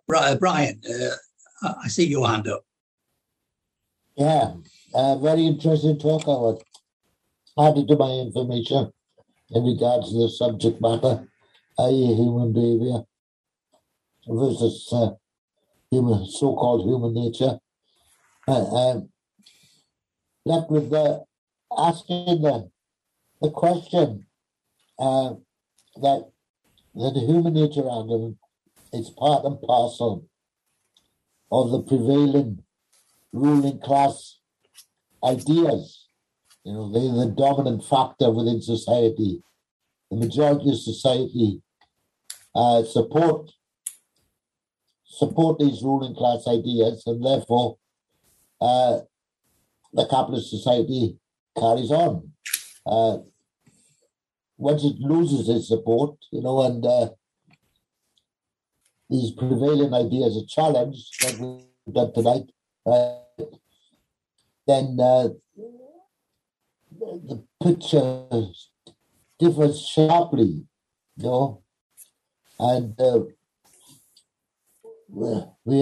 Right, Brian, I see your hand up. Yeah, very interesting talk. I was added to my information in regards to the subject matter, i.e. human behavior versus human, so-called human nature. Left with asking the question that the human nature argument is part and parcel of the prevailing ruling class ideas. You know, they're the dominant factor within society. The majority of society support these ruling class ideas, and therefore the capitalist society carries on. Once it loses its support, you know, and these prevailing ideas are challenged, like we've done tonight, then the picture differs sharply, you know, and we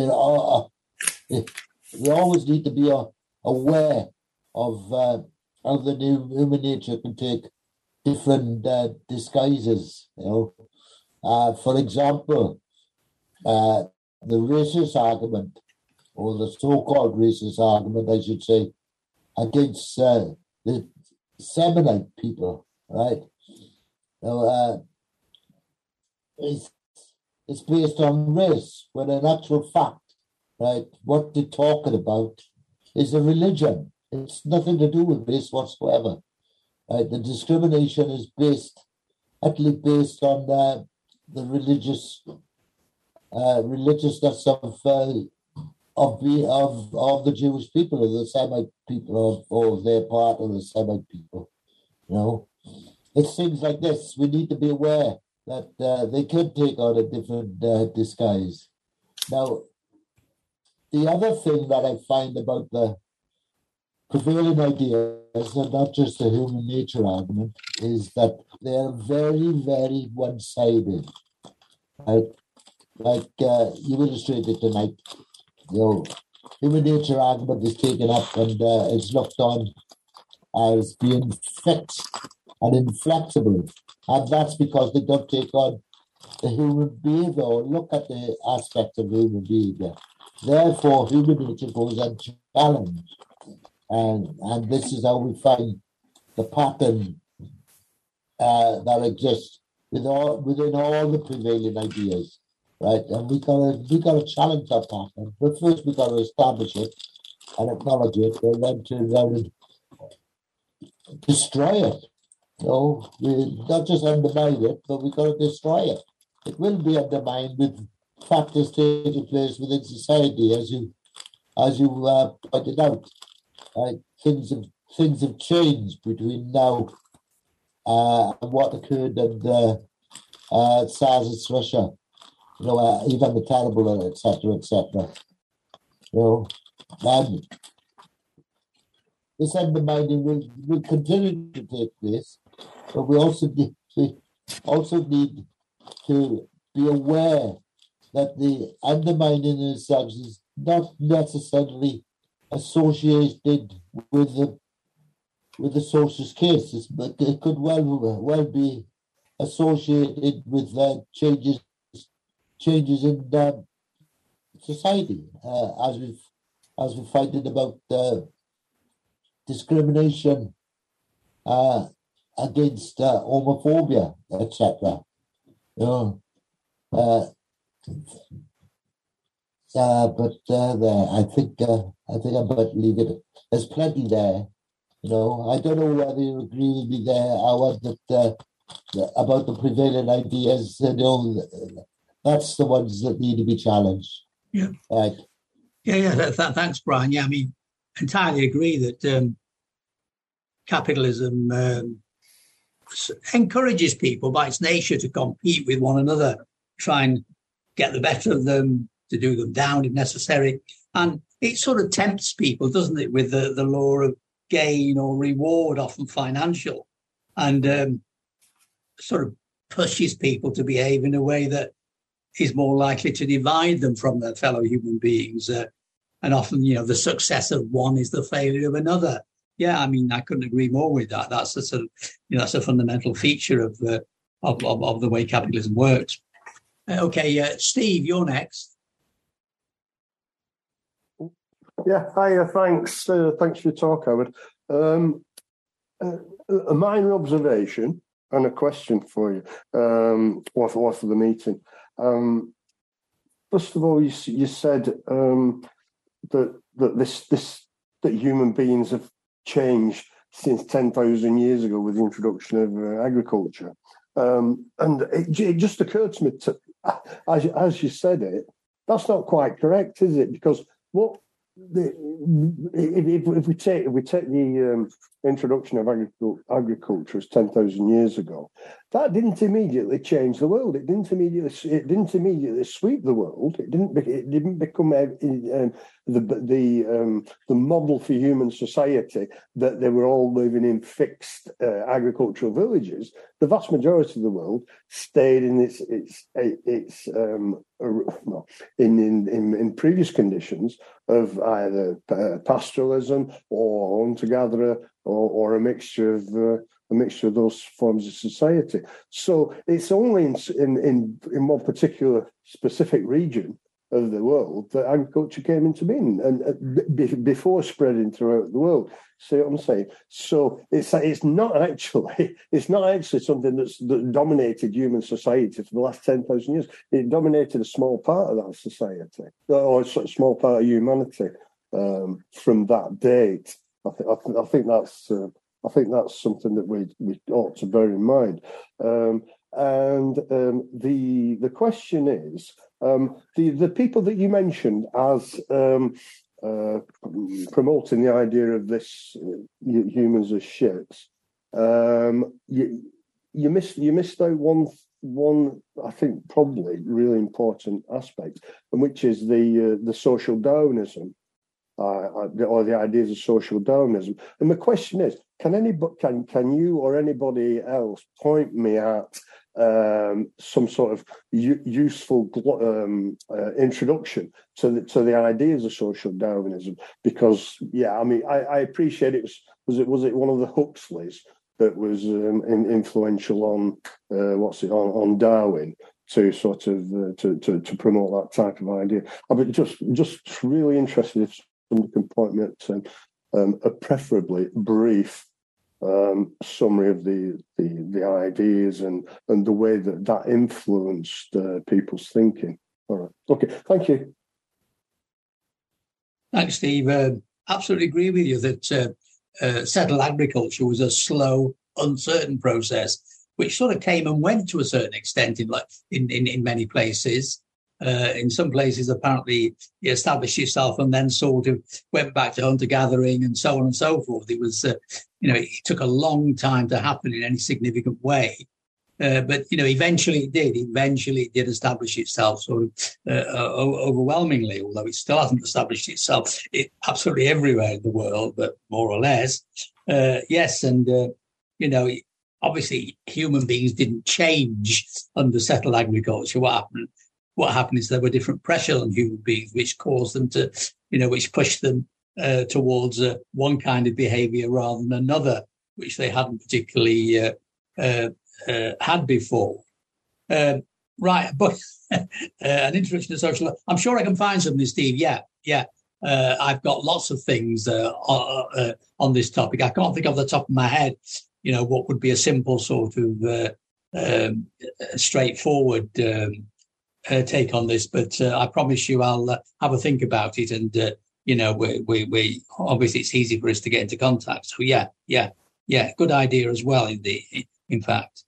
always need to be aware of how the new human nature can take different disguises, you know. For example, the racist argument, or the so-called racist argument, I should say, against the Seminite people, right? So, it's based on race, when in actual fact, right, what they're talking about is a religion. It's nothing to do with race whatsoever. Right? The discrimination is utterly based on the religiousness of the Jewish people, of the Semite people, or their part of the Semite people. You know, it's things like this. We need to be aware that they can take on a different disguise. Now, the other thing that I find about the prevailing ideas, and not just the human nature argument, is that they're very, very one-sided. Right? Like you illustrated tonight, you know, human nature argument is taken up and it's looked on as being fixed and inflexible. And that's because they don't take on the human behavior or look at the aspects of human behavior. Therefore, human nature goes unchallenged. And this is how we find the pattern that exists within all the prevailing ideas, right? And we gotta challenge that pattern. But first, we gotta establish it and acknowledge it, and then turn around and destroy it. You know, we not just undermine it, but we gotta destroy it. It will be undermined with factors taking place within society, as you pointed out. Right? Things have changed between now and what occurred in SARS Russia. You know, Ivan the Terrible, etc., etc. You know, and this undermining will continue to take place, but we also need to be aware that the undermining in itself is not necessarily associated with the socialist cases, but it could well be associated with changes in society, as we find it about discrimination against homophobia, etc. You know, but I think I'm about to leave it. There's plenty there. You know, I don't know whether you agree with me there, Howard, that about the prevailing ideas. You know, that's the ones that need to be challenged. Yeah. Right. Yeah. Thanks, Brian. Yeah, I mean, entirely agree that capitalism encourages people by its nature to compete with one another, try and get the better of them, to do them down if necessary. And it sort of tempts people, doesn't it, with the law of gain or reward, often financial, and sort of pushes people to behave in a way that is more likely to divide them from their fellow human beings. And often, the success of one is the failure of another. Yeah, I mean, I couldn't agree more with that. That's a sort of, that's a fundamental feature of the way capitalism works. Okay, Steve, you're next. Yeah, hi, thanks. Thanks for your talk, Howard. A minor observation and a question for you, or for the meeting. First of all, you said that human beings have changed since 10,000 years ago with the introduction of agriculture, and it just occurred to me, as you said it, that's not quite correct, is it? Because if we take the introduction of agriculture as 10,000 years ago, that didn't immediately change the world. It didn't immediately sweep the world. It didn't become the model for human society that they were all living in fixed agricultural villages. The vast majority of the world stayed in in previous conditions of either pastoralism or hunter-gatherer or a mixture of those forms of society. So it's only in one particular specific region of the world that agriculture came into being, and before spreading throughout the world. See what I'm saying? So it's not actually something that dominated human society for the last 10,000 years. It dominated a small part of that society, or a small part of humanity from that date. I think that's something that we ought to bear in mind. The question is, the people that you mentioned as promoting the idea of this humans as ships, you missed out one I think probably really important aspect, and which is the social Darwinism. Or the ideas of social Darwinism. And the question is, can you or anybody else point me at some sort of useful introduction to the ideas of social Darwinism? Because I mean, I appreciate it was it one of the Huxleys that was influential on on Darwin to sort of to promote that type of idea. I'd be just really interested if somebody can point me at a preferably brief summary of the ideas and the way that influenced people's thinking. All right. Okay. Thank you. Thanks, Steve. Absolutely agree with you that settled agriculture was a slow, uncertain process, which sort of came and went to a certain extent in many places. In some places, apparently, it established itself and then sort of went back to hunter-gathering and so on and so forth. It was, it took a long time to happen in any significant way. But, eventually it did. Eventually it did establish itself sort of overwhelmingly, although it still hasn't established itself absolutely everywhere in the world, but more or less. Yes, and, obviously human beings didn't change under settled agriculture. What happened is there were different pressures on human beings, which caused them to, which pushed them towards one kind of behavior rather than another, which they hadn't particularly had before. Right, but an introduction to social. I'm sure I can find something, Steve. Yeah. I've got lots of things on this topic. I can't think off the top of my head, what would be a simple sort of straightforward take on this, but I promise you I'll have a think about it, and we obviously it's easy for us to get into contact. So yeah, good idea as well. In fact,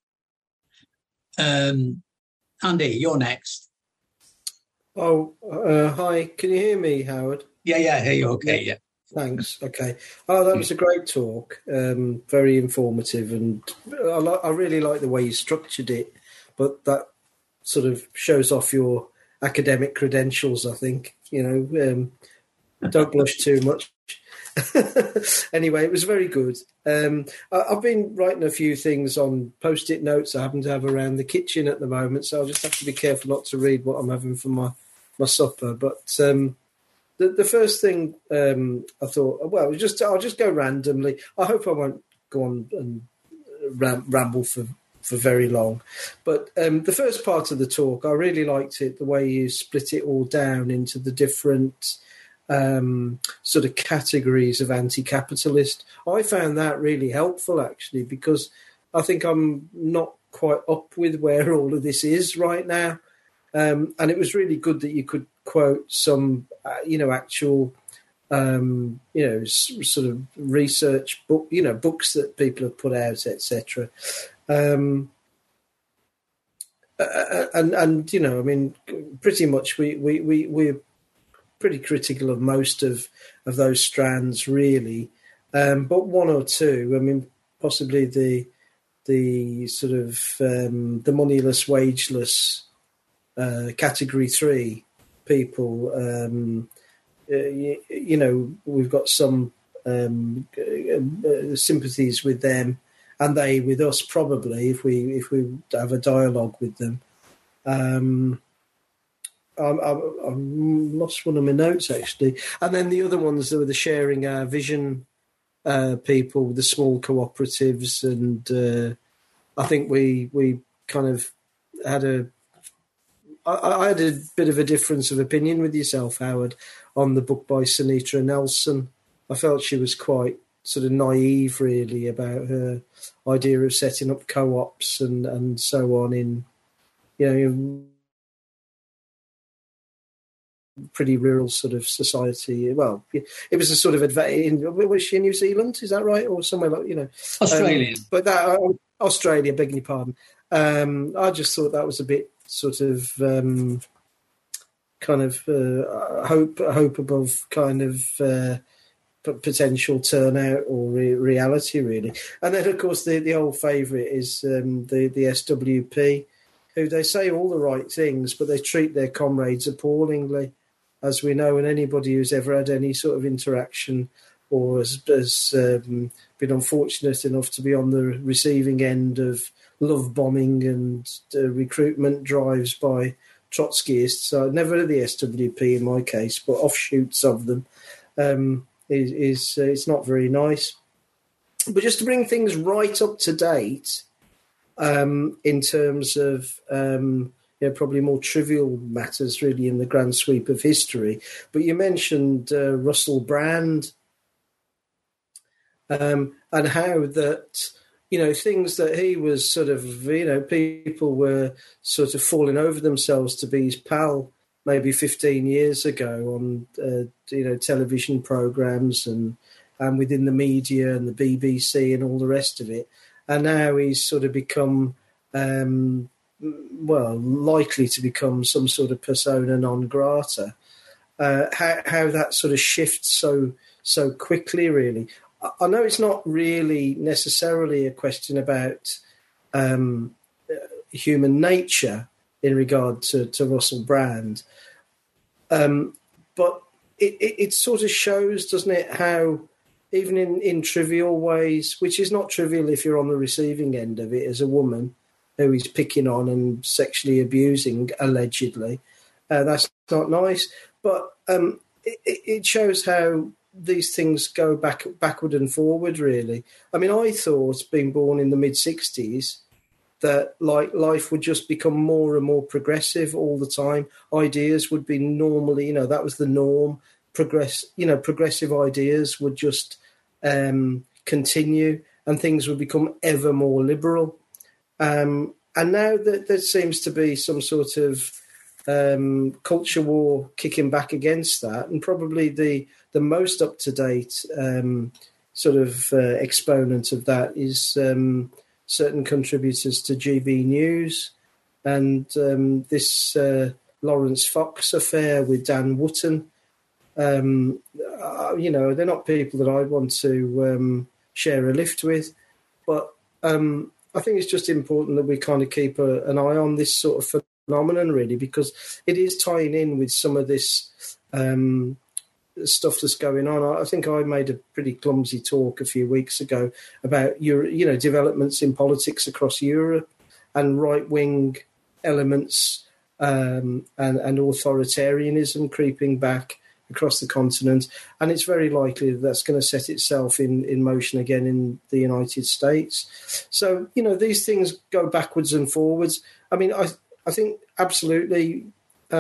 Andy, you're next. Oh, hi. Can you hear me, Howard? Yeah, I hear you. Okay, yeah. Thanks. Okay. Oh, that was a great talk. Very informative, and I really like the way you structured it. But that sort of shows off your academic credentials, I think. Don't blush too much. Anyway, it was very good. I've been writing a few things on Post-it notes I happen to have around the kitchen at the moment, so I'll just have to be careful not to read what I'm having for my supper. But the first thing I thought, well, I'll just go randomly. I hope I won't go on and ramble for very long. But the first part of the talk, I really liked it, the way you split it all down into the different sort of categories of anti-capitalist. I found that really helpful, actually, because I think I'm not quite up with where all of this is right now. And it was really good that you could quote some, actual, sort of research book, books that people have put out, etc. And I mean, pretty much we're pretty critical of most of those strands, really. But one or two, I mean, possibly the sort of the moneyless, wageless category 3 people. We've got some sympathies with them, and they with us, probably, if we have a dialogue with them. I lost one of my notes, actually. And then the other ones, that were the sharing our vision people, the small cooperatives, and I think we kind of had I had a bit of a difference of opinion with yourself, Howard, on the book by Sunita Nelson. I felt she was quite sort of naive, really, about her idea of setting up co-ops and so on in, pretty rural sort of society. Well, it was a sort of was she in New Zealand? Is that right, or somewhere like Australia? But that Australia, begging your pardon. I just thought that was a bit sort of kind of hope above kind of potential turnout or reality, really. And then, of course, the old favourite is the SWP, who they say all the right things, but they treat their comrades appallingly, as we know, and anybody who's ever had any sort of interaction or has been unfortunate enough to be on the receiving end of love bombing and recruitment drives by Trotskyists. So never the SWP in my case, but offshoots of them. It's not very nice. But just to bring things right up to date, in terms of probably more trivial matters, really, in the grand sweep of history. But you mentioned Russell Brand, and how that, things that he was sort of, people were sort of falling over themselves to be his pal maybe 15 years ago on, television programs and within the media and the BBC and all the rest of it. And now he's sort of become, likely to become some sort of persona non grata. How that sort of shifts so quickly, really. I know it's not really necessarily a question about human nature in regard to Russell Brand, but it sort of shows, doesn't it, how even in trivial ways, which is not trivial if you're on the receiving end of it as a woman who he's picking on and sexually abusing, allegedly, that's not nice, but it shows how these things go backward and forward, really. I mean, I thought, being born in the mid-'60s, that life would just become more and more progressive all the time. Ideas would be normally, that was the norm. Progressive ideas would just continue, and things would become ever more liberal. And now that there seems to be some sort of culture war kicking back against that, and probably the most up-to-date exponent of that is certain contributors to GB News and this Lawrence Fox affair with Dan Wootton. They're not people that I want to share a lift with, but I think it's just important that we kind of keep an eye on this sort of phenomenon, really, because it is tying in with some of this stuff that's going on. I think I made a pretty clumsy talk a few weeks ago about developments in politics across Europe and right-wing elements and authoritarianism creeping back across the continent, and it's very likely that that's going to set itself in motion again in the United States. So, these things go backwards and forwards. I mean, I think absolutely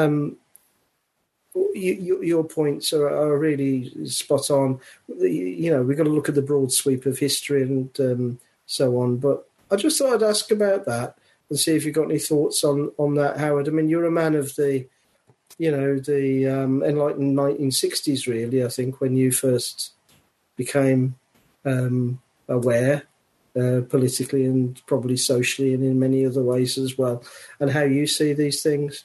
your points are really spot on. We've got to look at the broad sweep of history and so on. But I just thought I'd ask about that and see if you've got any thoughts on that, Howard. I mean, you're a man of the enlightened 1960s, really, I think, when you first became aware politically and probably socially and in many other ways as well, and how you see these things.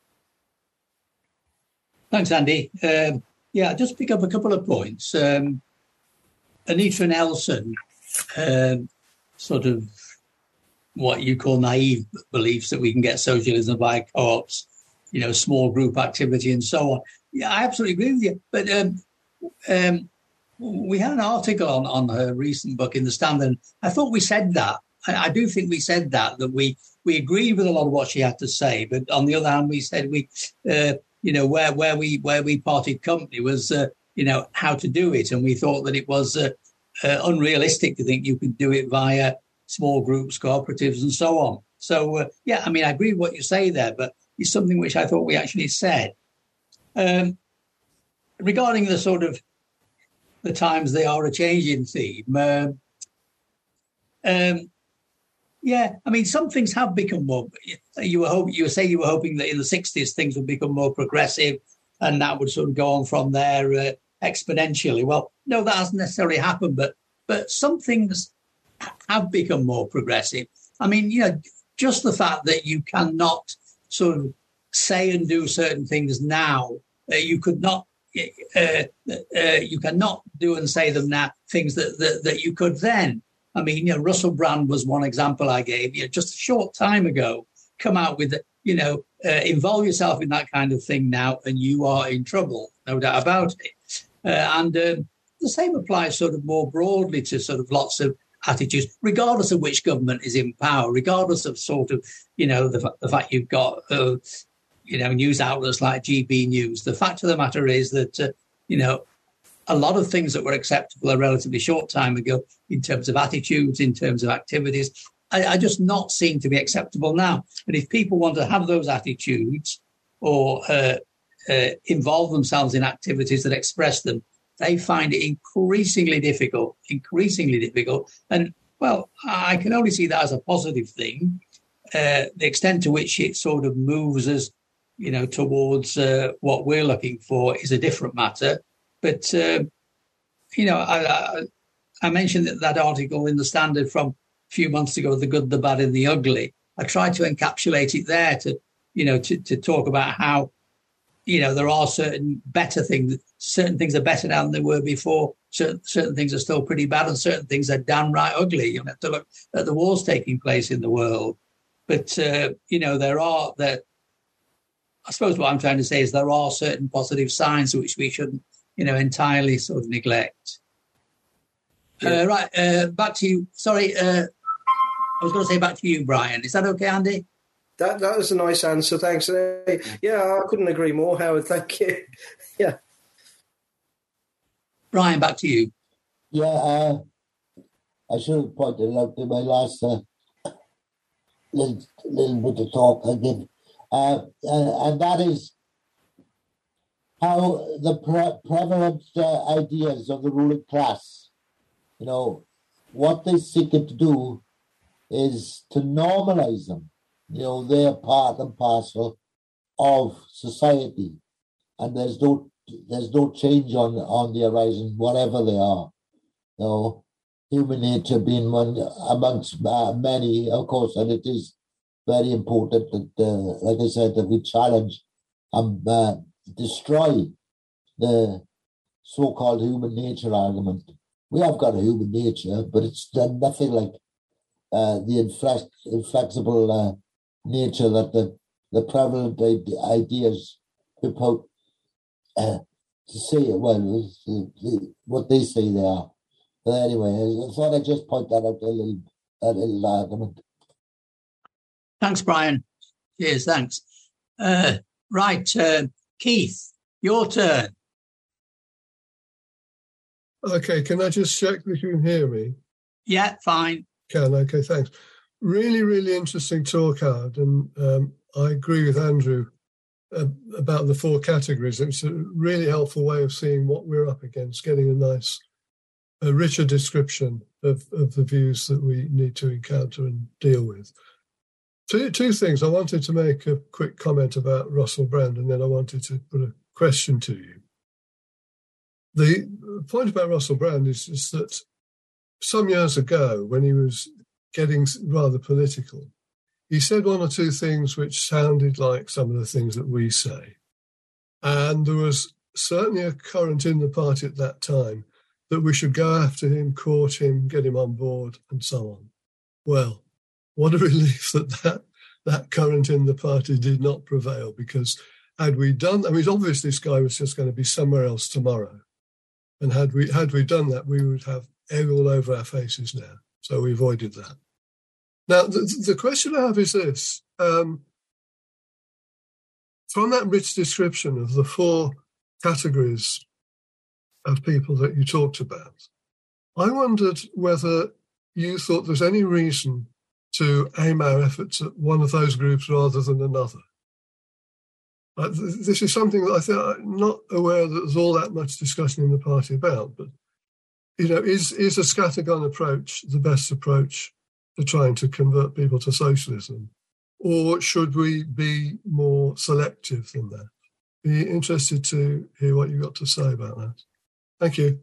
Thanks, Andy. Just pick up a couple of points. Anitra Nelson, sort of what you call naive beliefs that we can get socialism by co-ops, small group activity and so on. Yeah, I absolutely agree with you. But we had an article on her recent book in the Standard. And I thought we said that. I do think we said that we agreed with a lot of what she had to say. But on the other hand, we said where we parted company was, how to do it. And we thought that it was unrealistic to think you could do it via small groups, cooperatives, and so on. So, I agree with what you say there, but it's something which I thought we actually said. Regarding the sort of the times they are a changing theme, some things have become more. You were hoping that in the 60s things would become more progressive, and that would sort of go on from there exponentially. Well, no, that hasn't necessarily happened, but some things have become more progressive. I mean, just the fact that you cannot sort of say and do certain things now, you cannot do and say them now, things that you could then. I mean, Russell Brand was one example I gave. Just a short time ago, come out with, involve yourself in that kind of thing now, and you are in trouble, no doubt about it. The same applies sort of more broadly to sort of lots of attitudes, regardless of which government is in power, regardless of sort of, the fact you've got, news outlets like GB News. The fact of the matter is that, a lot of things that were acceptable a relatively short time ago in terms of attitudes, in terms of activities, are just not seen to be acceptable now. And if people want to have those attitudes or involve themselves in activities that express them, they find it increasingly difficult. And, well, I can only see that as a positive thing. The extent to which it sort of moves us, towards what we're looking for is a different matter. But, I mentioned that article in the Standard from a few months ago, The Good, the Bad and the Ugly. I tried to encapsulate it there to talk about how, there are certain better things. Certain things are better now than they were before. Certain things are still pretty bad, and certain things are downright ugly. You have to look at the wars taking place in the world. But, I suppose what I'm trying to say is there are certain positive signs which we shouldn't, entirely sort of neglect. Back to you. Sorry, I was going to say back to you, Brian. Is that okay, Andy? That was a nice answer. Thanks. Yeah, I couldn't agree more, Howard. Thank you. Yeah. Brian, back to you. Yeah, I should have pointed out in my last little bit of talk I did. And that is how the prevalent ideas of the ruling class, what they seek to do is to normalize them. They're part and parcel of society, and there's no change on the horizon, whatever they are. Human nature being one amongst many, of course, and it is very important that, like I said, that we challenge and destroy the so-called human nature argument. We have got a human nature, but it's nothing like the inflexible nature that the prevalent ideas put out. to see it. Well, what they say they are. But anyway, I thought I'd just point that out, a little argument. Thanks, Brian. Cheers, thanks. Right, Keith, your turn. Okay, can I just check that you can hear me? Yeah, fine. Okay, thanks. Really, really interesting talk, Howard, and I agree with Andrew about the 4 categories. It's a really helpful way of seeing what we're up against, getting a richer description of the views that we need to encounter and deal with. Two things. I wanted to make a quick comment about Russell Brand, and then I wanted to put a question to you. The point about Russell Brand is that some years ago, when he was getting rather political, he said 1 or 2 things which sounded like some of the things that we say. And there was certainly a current in the party at that time that we should go after him, court him, get him on board, and so on. Well, what a relief that current in the party did not prevail, because had we done, obviously this guy was just going to be somewhere else tomorrow. And had we done that, we would have egg all over our faces now. So we avoided that. Now, the question I have is this. From that rich description of the 4 categories of people that you talked about, I wondered whether you thought there's any reason to aim our efforts at one of those groups rather than another. This is something that I think I'm not aware that there's all that much discussion in the party about, but, is a scattergun approach the best approach to trying to convert people to socialism? Or should we be more selective than that? Be interested to hear what you've got to say about that. Thank you.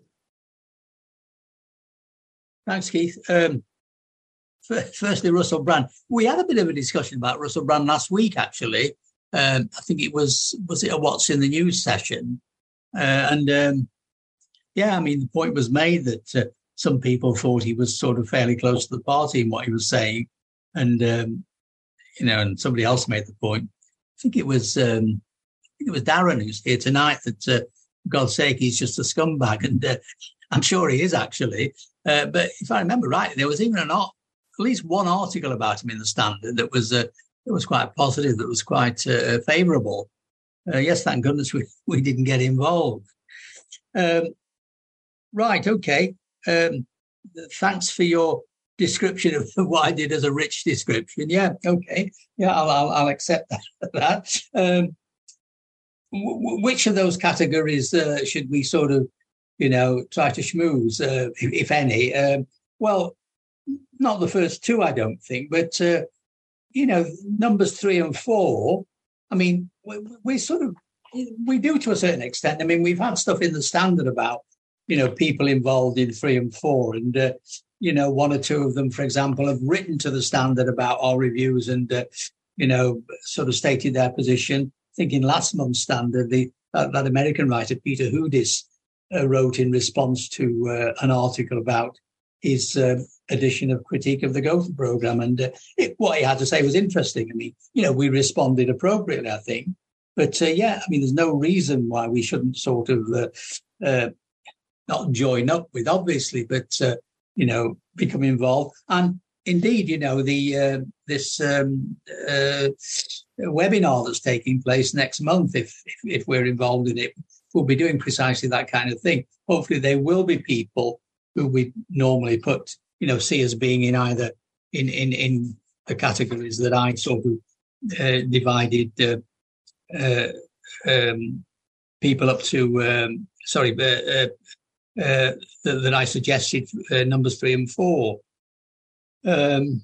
Thanks, Keith. Firstly, Russell Brand. We had a bit of a discussion about Russell Brand last week, actually. I think it was it a What's in the News session? The point was made that some people thought he was sort of fairly close to the party in what he was saying. And, and somebody else made the point. I think it was Darren who's here tonight that, for God's sake, he's just a scumbag. And I'm sure he is, actually. But if I remember right, there was even at least one article about him in the Standard that was quite positive, that was quite favourable. Yes, thank goodness we didn't get involved. Right, okay. Thanks for your description of what I did as a rich description. Yeah, okay. Yeah, I'll accept that. Which of those categories should we sort of, try to schmooze, if any? Well, not the first 2, I don't think, but numbers 3 and 4. I mean, we do to a certain extent. I mean, we've had stuff in the Standard about, people involved in 3 and 4, and 1 or 2 of them, for example, have written to the Standard about our reviews and sort of stated their position. I think in last month's Standard, that American writer Peter Houdis wrote in response to an article about his edition of Critique of the Gotha Programme, and what he had to say was interesting. I mean, we responded appropriately, I think. But there's no reason why we shouldn't sort of not join up with, obviously, but become involved. And indeed, this webinar that's taking place next month, if we're involved in it, we'll be doing precisely that kind of thing. Hopefully, there will be people who we normally put, see as being in either in the categories that I sort of divided people up to. That I suggested numbers 3 and 4, and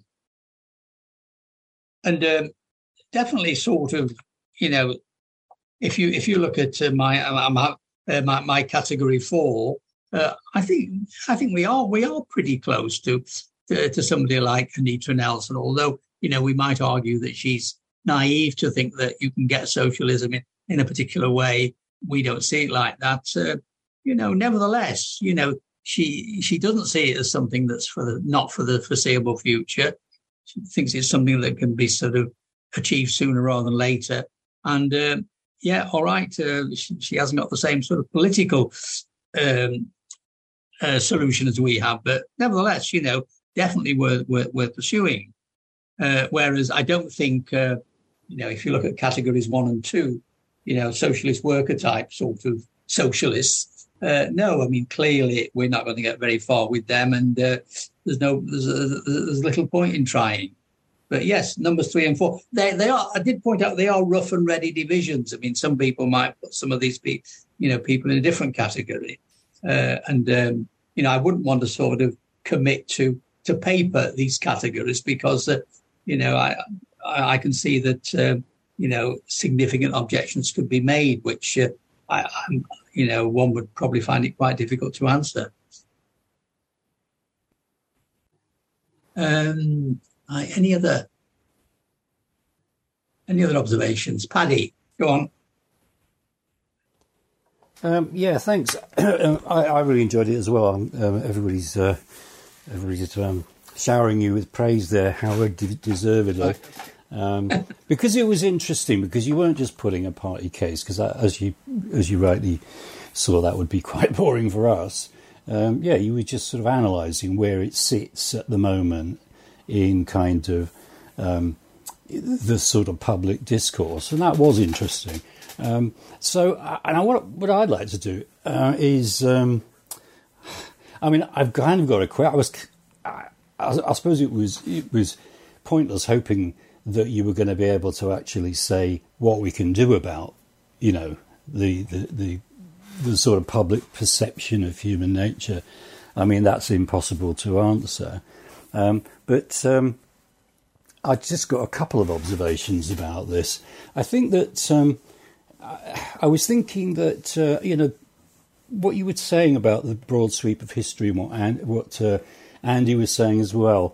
definitely sort of, if you look at my category 4. I think we are pretty close to somebody like Anitra Nelson, although, we might argue that she's naive to think that you can get socialism in a particular way. We don't see it like that. Nevertheless, she doesn't see it as something that's not for the foreseeable future. She thinks it's something that can be sort of achieved sooner rather than later. And yeah, all right. She hasn't got the same sort of political solution as we have, but nevertheless, definitely worth pursuing. Whereas I don't think, if you look at categories 1 and 2, socialist worker type sort of socialists, no, I mean, clearly we're not going to get very far with them, and there's little point in trying. But yes, numbers 3 and 4, they are. I did point out they are rough and ready divisions. I mean, some people might put some of these people in a different category, and I wouldn't want to sort of commit to paper these categories because I can see that significant objections could be made, which one would probably find it quite difficult to answer. Any other observations? Paddy, go on. Yeah, thanks. I really enjoyed it as well. Everybody's showering you with praise there, Howard, deservedly. Because it was interesting, because you weren't just putting a party case, because as you rightly saw, that would be quite boring for us. You were just sort of analysing where it sits at the moment in kind of the sort of public discourse, and that was interesting. What I'd like to do is, I've kind of got a question. I suppose it was pointless hoping that you were going to be able to actually say what we can do about, the sort of public perception of human nature. I mean, that's impossible to answer. But I just got a couple of observations about this. I think that I was thinking that what you were saying about the broad sweep of history and what Andy was saying as well.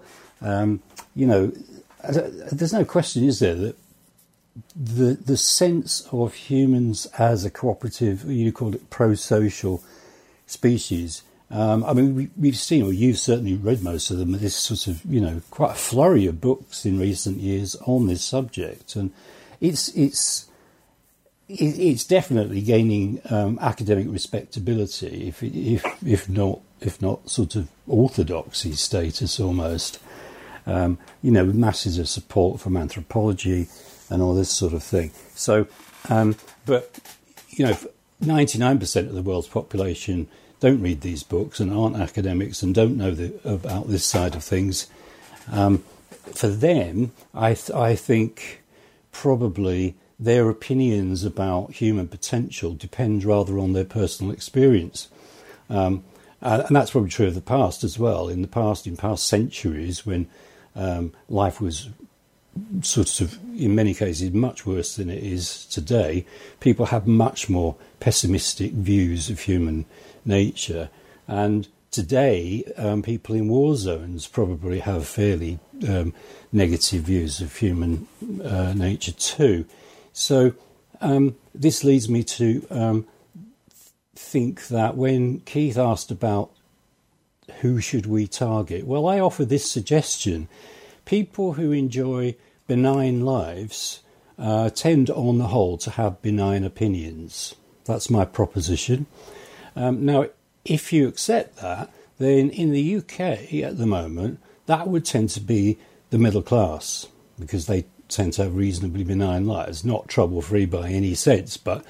There's no question, is there, that the sense of humans as a cooperative, you called it pro-social species. We've seen, or you've certainly read most of them, this sort of, quite a flurry of books in recent years on this subject, and it's definitely gaining academic respectability, if not sort of orthodoxy status almost. With masses of support from anthropology and all this sort of thing. So, but 99% of the world's population don't read these books and aren't academics and don't know about this side of things. For them, I think probably their opinions about human potential depend rather on their personal experience. And that's probably true of the past as well. In past centuries, when life was sort of, in many cases, much worse than it is today, people have much more pessimistic views of human nature. And today, people in war zones probably have fairly negative views of human nature too. So this leads me to think that when Keith asked about who should we target, well, I offer this suggestion. People who enjoy benign lives tend, on the whole, to have benign opinions. That's my proposition. Now, if you accept that, then in the UK at the moment, that would tend to be the middle class, because they tend to have reasonably benign lives, not trouble-free by any sense, but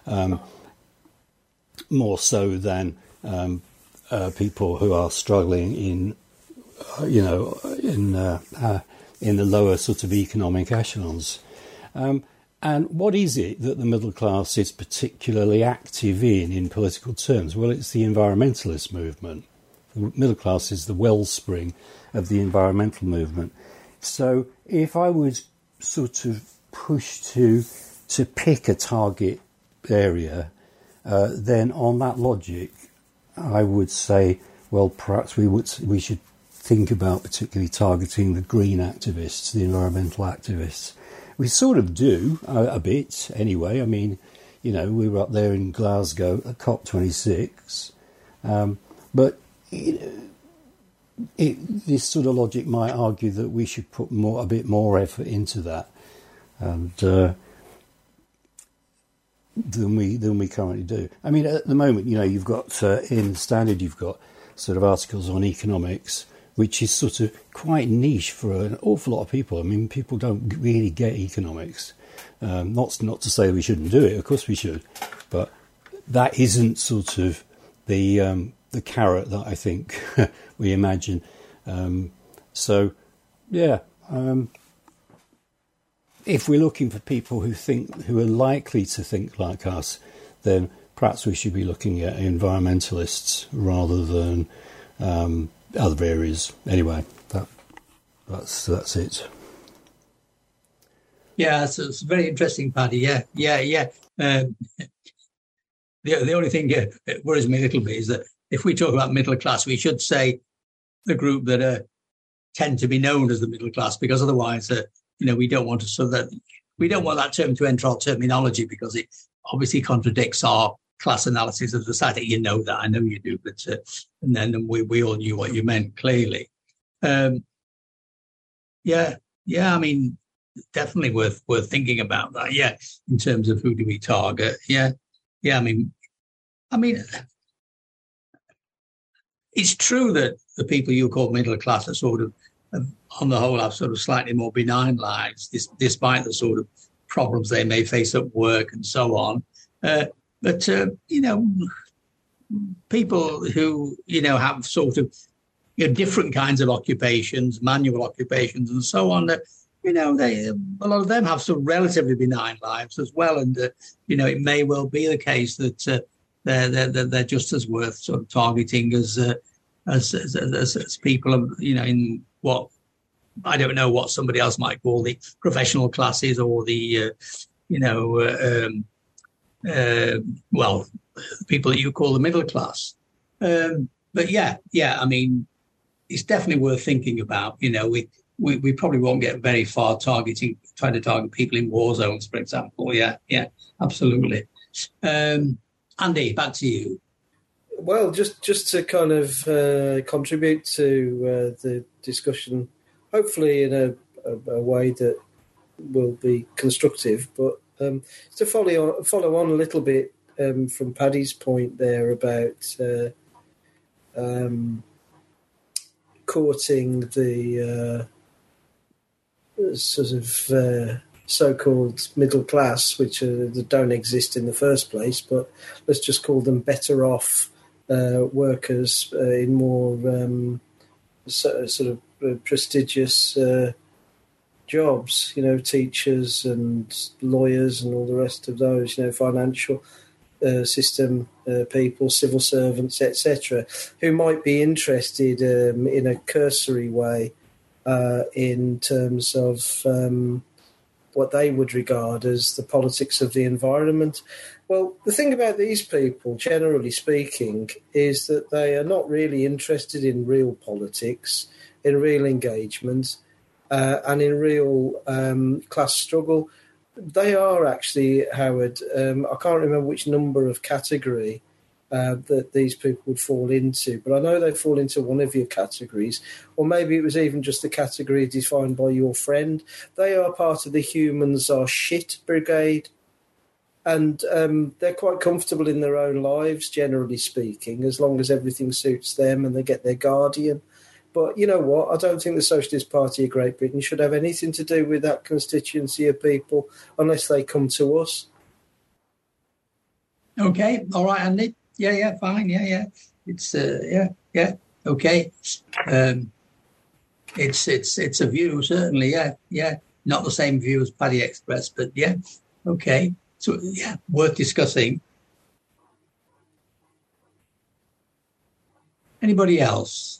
more so than people who are struggling in the lower sort of economic echelons. And what is it that the middle class is particularly active in political terms? Well, it's the environmentalist movement. The middle class is the wellspring of the environmental movement. So if I was sort of pushed to pick a target area, then on that logic, I would say, well, perhaps we should think about particularly targeting the green activists, the environmental activists. We sort of do a bit anyway. I mean, we were up there in Glasgow at COP26, but this sort of logic might argue that we should put a bit more effort into that. And than we currently do. I mean, at the moment, you've got in Standard, you've got sort of articles on economics, which is sort of quite niche for an awful lot of people. I mean, people don't really get economics. Not to say we shouldn't do it, of course we should, but that isn't sort of the carrot that I think we imagine. If we're looking for people who are likely to think like us, then perhaps we should be looking at environmentalists rather than other areas. Anyway, that's it. Yeah, it's very interesting, Paddy. Yeah. The only thing that worries me a little bit is that if we talk about middle class, we should say the group that tend to be known as the middle class, because otherwise, we don't want that term to enter our terminology, because it obviously contradicts our class analysis of society. You know that, I know you do, but and then we all knew what you meant clearly. I mean, definitely worth thinking about that. Yeah, in terms of who do we target? Yeah. I mean, it's true that the people you call middle class are sort of, on the whole, have sort of slightly more benign lives, despite the sort of problems they may face at work and so on. But people who, have sort of different kinds of occupations, manual occupations and so on, a lot of them have some relatively benign lives as well. And, it may well be the case that they're just as worth sort of targeting as people, in what, I don't know what somebody else might call the professional classes or the, people that you call the middle class. But I mean, it's definitely worth thinking about. We probably won't get very far trying to target people in war zones, for example. Yeah, absolutely. Andy, back to you. Well, just to kind of contribute to the discussion, hopefully in a way that will be constructive, but to follow on a little bit from Paddy's point there about courting the sort of so-called middle class, which don't exist in the first place, but let's just call them better off workers in more sort of prestigious jobs, teachers and lawyers and all the rest of those, financial system people, civil servants, etc., who might be interested in a cursory way in terms of what they would regard as the politics of the environment. Well, the thing about these people, generally speaking, is that they are not really interested in real politics, in real engagement, and in real class struggle. They are actually, Howard, I can't remember which number of category that these people would fall into, but I know they fall into one of your categories, or maybe it was even just the category defined by your friend. They are part of the humans are shit brigade, and they're quite comfortable in their own lives, generally speaking, as long as everything suits them and they get their guardian. But you know what? I don't think the Socialist Party of Great Britain should have anything to do with that constituency of people unless they come to us. Okay, all right, Andy. Yeah, fine. Yeah. It's okay. It's a view, certainly. Yeah. Not the same view as Paddy expressed, but yeah, okay. So yeah, worth discussing. Anybody else?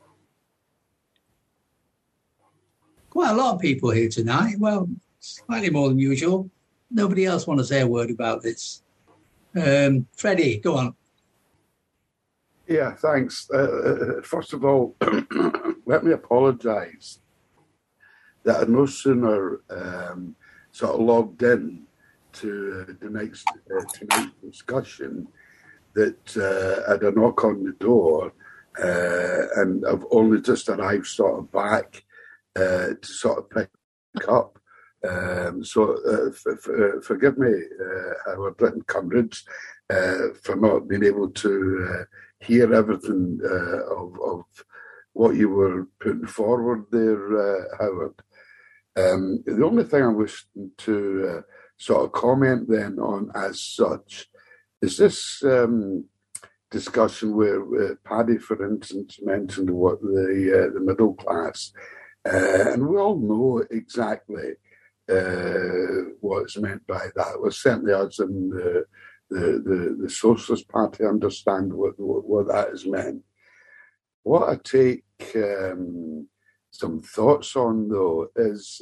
Quite a lot of people here tonight. Well, slightly more than usual. Nobody else want to say a word about this? Freddie, go on. Yeah, thanks. First of all, let me apologise that I no sooner sort of logged in to tonight's discussion that I had a knock on the door, and I've only just arrived sort of back to sort of pick up Forgive me, our Britain comrades, for not being able to hear everything of what you were putting forward there, Howard. The only thing I wish to sort of comment then on as such is this discussion where Paddy, for instance, mentioned what the middle class, and we all know exactly what's meant by that. Well, certainly us in the Socialist Party understand what that is meant. What I take some thoughts on, though, is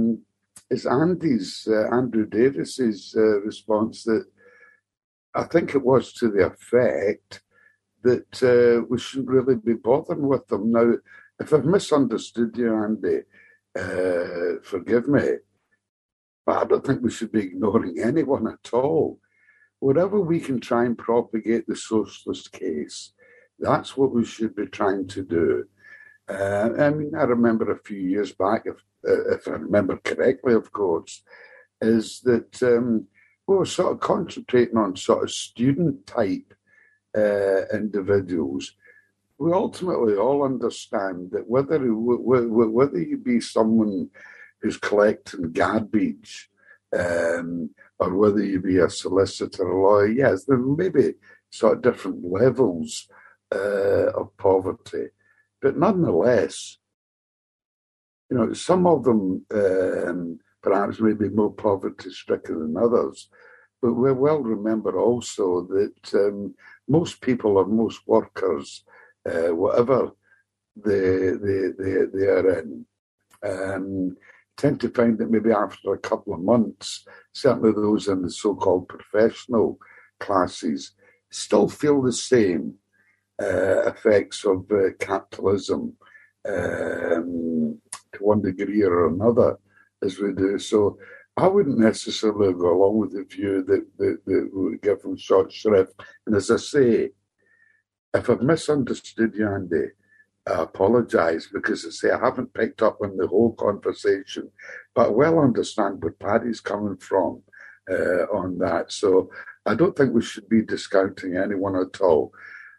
Andrew Davis's response that I think it was to the effect that we shouldn't really be bothering with them. Now, if I've misunderstood you, Andy, forgive me, but I don't think we should be ignoring anyone at all. Whatever we can try and propagate the socialist case, that's what we should be trying to do. I mean, I remember a few years back, if I remember correctly, of course, is that we were sort of concentrating on sort of student-type individuals. We ultimately all understand that whether you be someone who's collecting garbage, or whether you be a solicitor or lawyer, yes, there may be sort of different levels of poverty. But nonetheless, you know, some of them perhaps may be more poverty-stricken than others. But we well remember also that most people or most workers, whatever they are in, tend to find that maybe after a couple of months, certainly those in the so-called professional classes, still feel the same effects of capitalism to one degree or another as we do. So I wouldn't necessarily go along with the view that we would give them short shrift. And as I say, if I've misunderstood you, Andy, I apologise, because I say I haven't picked up on the whole conversation, but I well understand where Paddy's coming from on that. So I don't think we should be discounting anyone at all.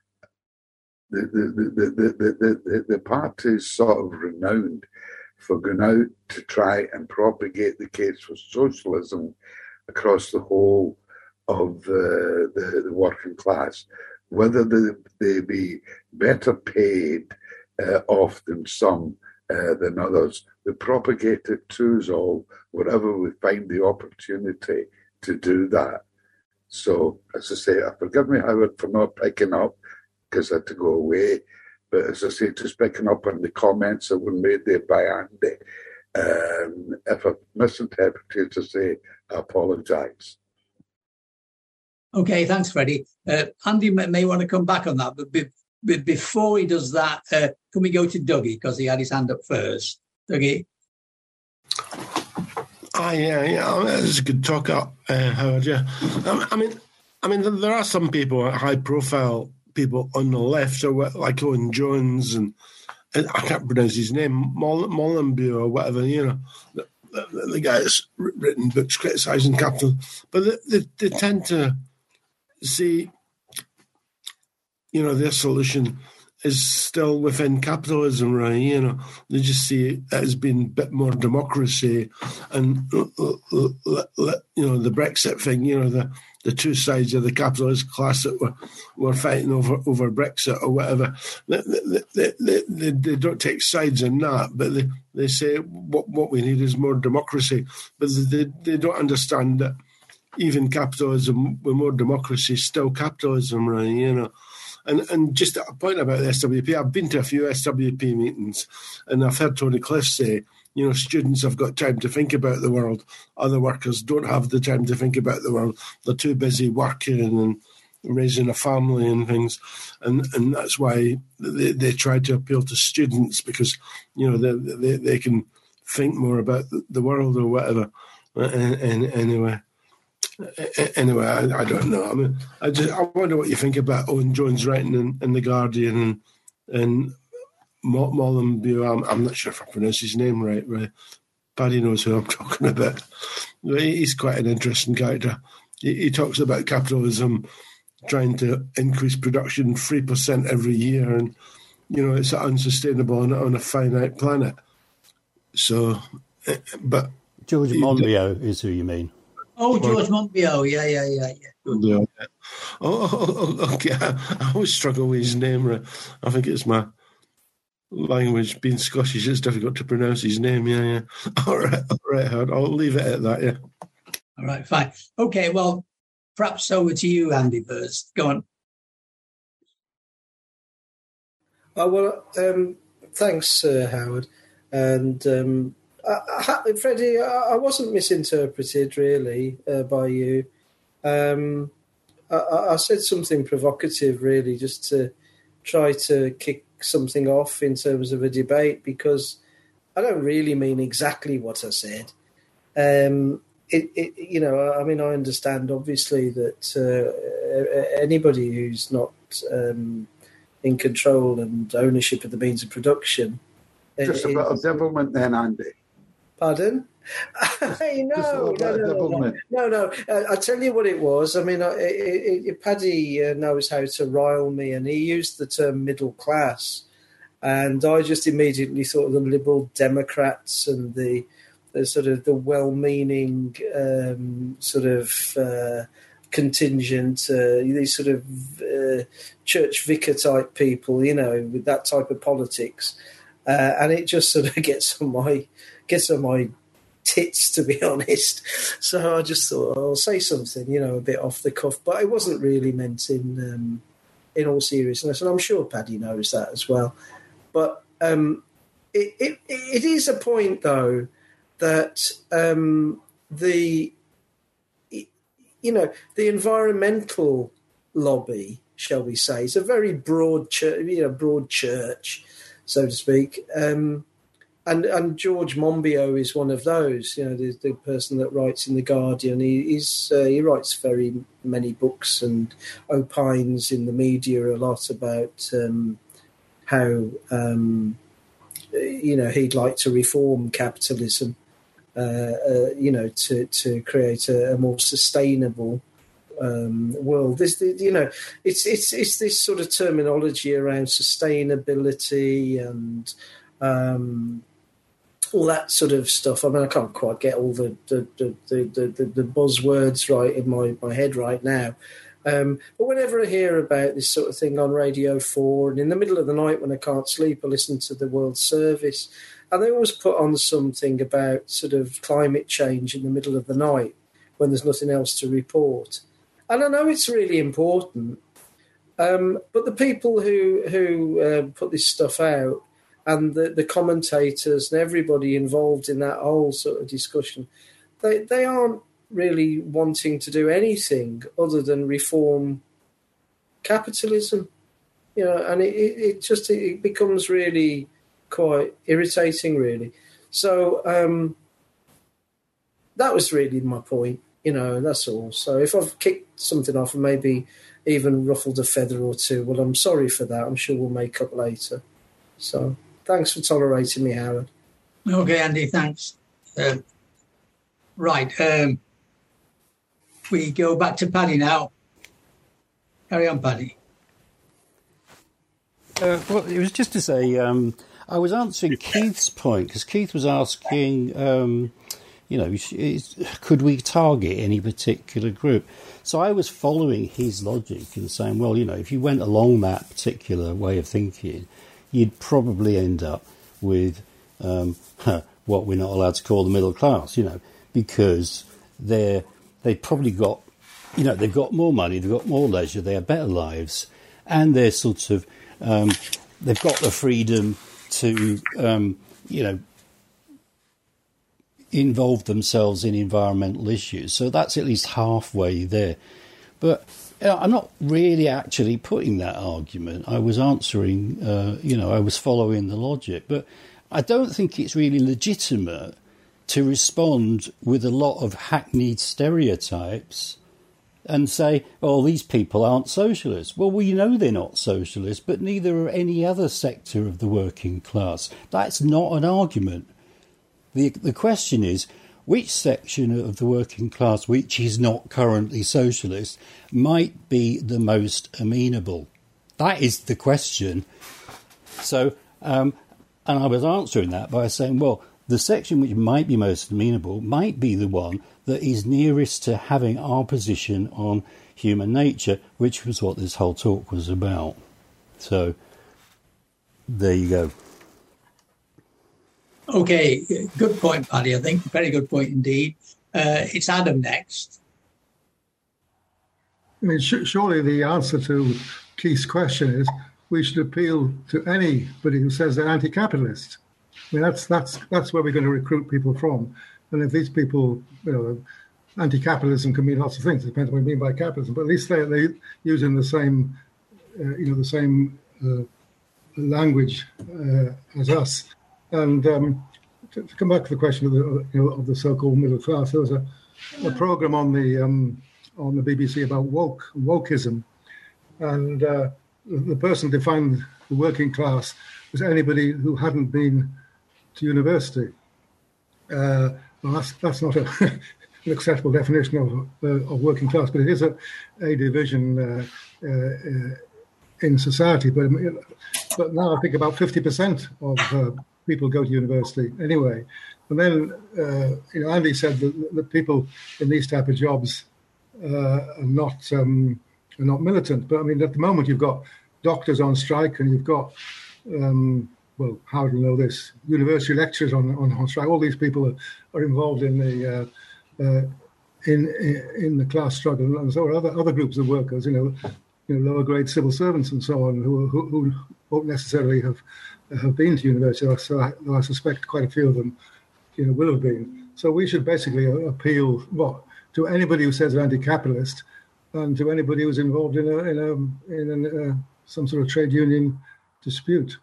The party is sort of renowned for going out to try and propagate the case for socialism across the whole of the working class, whether they be better paid off than some than others. We propagate it to us all wherever we find the opportunity to do that. So, as I say, forgive me, Howard, for not picking up, because I had to go away. But as I say, just picking up on the comments that were made there by Andy. If I've misinterpreted to say, I apologise. Okay, thanks, Freddie. Andy may want to come back on that, but before he does that, can we go to Dougie, because he had his hand up first? Dougie? Yeah, it's a good talk up, Howard, yeah. I mean, there are some people, high-profile people on the left, like Owen Jones, and I can't pronounce his name, Molyneux or whatever, you know, the guy that's written books criticising capital. But they tend to see, you know, their solution is still within capitalism, right? You know, they just see it as being a bit more democracy, and you know, the Brexit thing. You know, the two sides of the capitalist class that were fighting over Brexit or whatever. They don't take sides in that, but they say what we need is more democracy. But they don't understand that even capitalism with more democracy is still capitalism, right? You know. And just a point about the SWP, I've been to a few SWP meetings, and I've heard Tony Cliff say, you know, students have got time to think about the world. Other workers don't have the time to think about the world. They're too busy working and raising a family and things. And that's why they try to appeal to students, because, you know, they can think more about the world or whatever. And anyway, I don't know. I mean, I wonder what you think about Owen Jones writing in The Guardian and Molyneux. I'm not sure if I pronounce his name right. Paddy knows who I'm talking about. He's quite an interesting character. He talks about capitalism trying to increase production 3% every year, and it's unsustainable on a finite planet. So, but George Monbiot is who you mean? Oh, George Monbiot, yeah. Okay. I always struggle with his name. I think it's my language. Being Scottish, it's difficult to pronounce his name. Yeah. All right, Howard. I'll leave it at that. Yeah. All right, fine. Okay, well, perhaps over to you, Andy, first. Go on. Thanks, Howard. And Freddie, I wasn't misinterpreted, really, by you. I said something provocative, really, just to try to kick something off in terms of a debate, because I don't really mean exactly what I said. I understand, obviously, that anybody who's not in control and ownership of the means of production... Just a bit of devilment then, Andy. Pardon? No. I'll tell you what it was. I mean, Paddy knows how to rile me, and he used the term middle class, and I just immediately thought of the Liberal Democrats and the sort of the well-meaning contingent, these sort of church vicar type people, with that type of politics, and it just sort of gets on my tits, to be honest. So I just thought I'll say something, a bit off the cuff, but it wasn't really meant in all seriousness, and I'm sure Paddy knows that as well. But it is a point, though, that the environmental lobby, shall we say, is a very broad church, so to speak. And George Monbiot is one of those, the person that writes in The Guardian. He writes very many books and opines in the media a lot about how, he'd like to reform capitalism, to create a more sustainable world. It's this sort of terminology around sustainability and all that sort of stuff. I mean, I can't quite get all the buzzwords right in my head right now. But whenever I hear about this sort of thing on Radio 4, and in the middle of the night when I can't sleep, I listen to the World Service, and they always put on something about sort of climate change in the middle of the night when there's nothing else to report. And I know it's really important, but the people who put this stuff out, and the commentators and everybody involved in that whole sort of discussion, they aren't really wanting to do anything other than reform capitalism, and it becomes really quite irritating, really. So that was really my point, that's all. So if I've kicked something off and maybe even ruffled a feather or two, well, I'm sorry for that. I'm sure we'll make up later. So thanks for tolerating me, Howard. Okay, Andy, thanks. Right. We go back to Paddy now. Carry on, Paddy. Well, it was just to say, I was answering Keith's point, because Keith was asking, could we target any particular group? So I was following his logic and saying, well, if you went along that particular way of thinking, you'd probably end up with what we're not allowed to call the middle class, because they've probably got, they've got more money, they've got more leisure, they have better lives, and they're sort of, they've got the freedom to, involve themselves in environmental issues. So that's at least halfway there. But I'm not really actually putting that argument. I was answering, I was following the logic. But I don't think it's really legitimate to respond with a lot of hackneyed stereotypes and say, oh, these people aren't socialists. Well, we know they're not socialists, but neither are any other sector of the working class. That's not an argument. The question is, which section of the working class, which is not currently socialist, might be the most amenable? That is the question. So, and I was answering that by saying, well, the section which might be most amenable might be the one that is nearest to having our position on human nature, which was what this whole talk was about. So, there you go. Okay, good point, Paddy, I think. Very good point indeed. It's Adam next. I mean, surely the answer to Keith's question is we should appeal to anybody who says they're anti-capitalist. I mean, that's where we're going to recruit people from. And if these people, anti-capitalism can mean lots of things. It depends what we mean by capitalism. But at least they're using the same, language as us. And to come back to the question of the so-called middle class, there was a program on the BBC about wokeism, and the person defined the working class as anybody who hadn't been to university. Well, that's not an acceptable definition of working class, but it is a division in society. But now I think about 50% of people go to university anyway. And then, Andy said that people in these type of jobs are not militant. But I mean, at the moment, you've got doctors on strike, and you've got, how do you know this? University lecturers on strike. All these people are involved in the in the class struggle, and so are other groups of workers. Lower grade civil servants and so on, who won't necessarily have been to university. So I suspect quite a few of them, will have been. So we should basically appeal to anybody who says they're anti-capitalist, and to anybody who's involved in some sort of trade union dispute.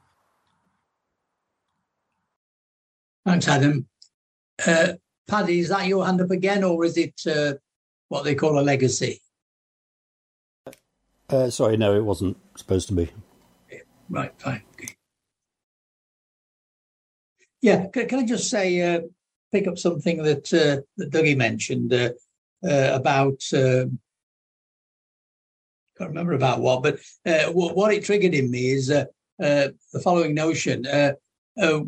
Thanks, Adam. Paddy, is that your hand up again, or is it what they call a legacy? Sorry, no, it wasn't supposed to be. Right, fine. Okay. Yeah, can I just say, pick up something that Dougie mentioned about, can't remember about what, but what it triggered in me is the following notion. An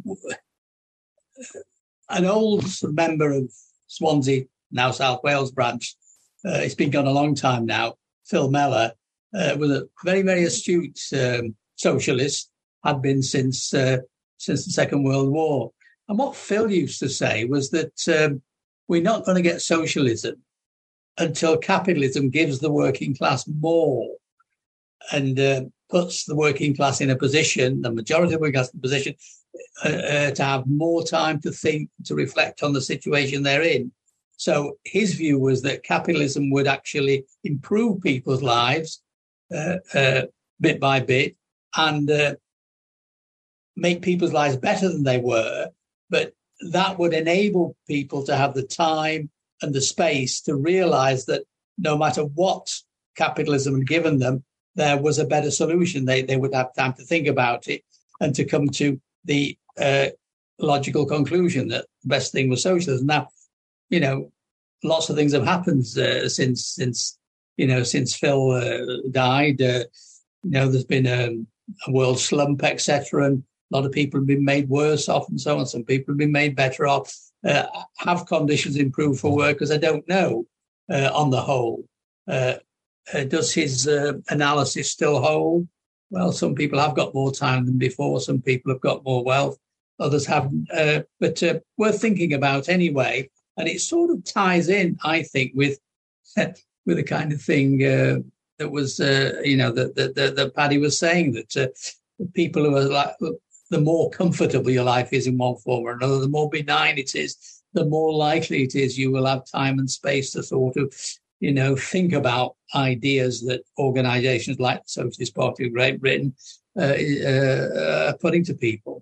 old member of Swansea, now South Wales branch, it's been gone a long time now, Phil Mellor, was a very, very astute socialist, had been since the Second World War. And what Phil used to say was that we're not going to get socialism until capitalism gives the working class more and puts the working class in a position, the majority of the working class in a position, to have more time to think, to reflect on the situation they're in. So his view was that capitalism would actually improve people's lives bit by bit and make people's lives better than they were, but that would enable people to have the time and the space to realize that no matter what capitalism had given them, there was a better solution. They would have time to think about it and to come to the logical conclusion that the best thing was socialism. Now, lots of things have happened since Phil died. There's been a world slump, etc., and a lot of people have been made worse off and so on. Some people have been made better off. Have conditions improved for workers? I don't know on the whole. Does his analysis still hold? Well, some people have got more time than before. Some people have got more wealth. Others haven't. But worth thinking about anyway. And it sort of ties in, I think, with the kind of thing that was, that Paddy was saying, that people who are like, the more comfortable your life is in one form or another, the more benign it is, the more likely it is you will have time and space to sort of, think about ideas that organisations like the Socialist Party of Great Britain are putting to people.